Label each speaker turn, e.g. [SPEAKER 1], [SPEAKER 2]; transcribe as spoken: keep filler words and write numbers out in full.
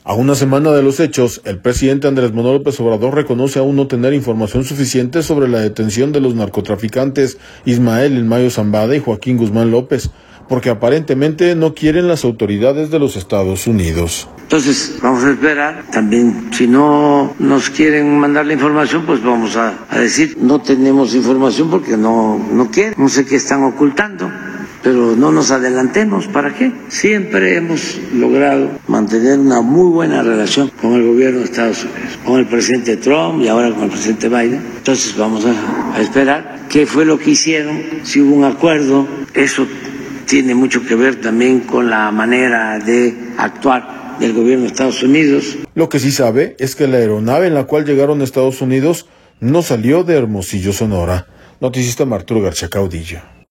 [SPEAKER 1] A una semana de los hechos, el presidente Andrés Manuel López Obrador reconoce aún no tener información suficiente sobre la detención de los narcotraficantes Ismael El Mayo Zambada y Joaquín Guzmán López, porque aparentemente no quieren las autoridades de los Estados Unidos.
[SPEAKER 2] Entonces, vamos a esperar. También, si no nos quieren mandar la información, pues vamos a, a decir, no tenemos información porque no, no quieren, no sé qué están ocultando. Pero no nos adelantemos, ¿para qué? Siempre hemos logrado mantener una muy buena relación con el gobierno de Estados Unidos, con el presidente Trump y ahora con el presidente Biden. Entonces vamos a, a esperar qué fue lo que hicieron, si hubo un acuerdo. Eso tiene mucho que ver también con la manera de actuar del gobierno de Estados Unidos.
[SPEAKER 1] Lo que sí sabe es que la aeronave en la cual llegaron a Estados Unidos no salió de Hermosillo, Sonora. Noticista Arturo García Caudillo.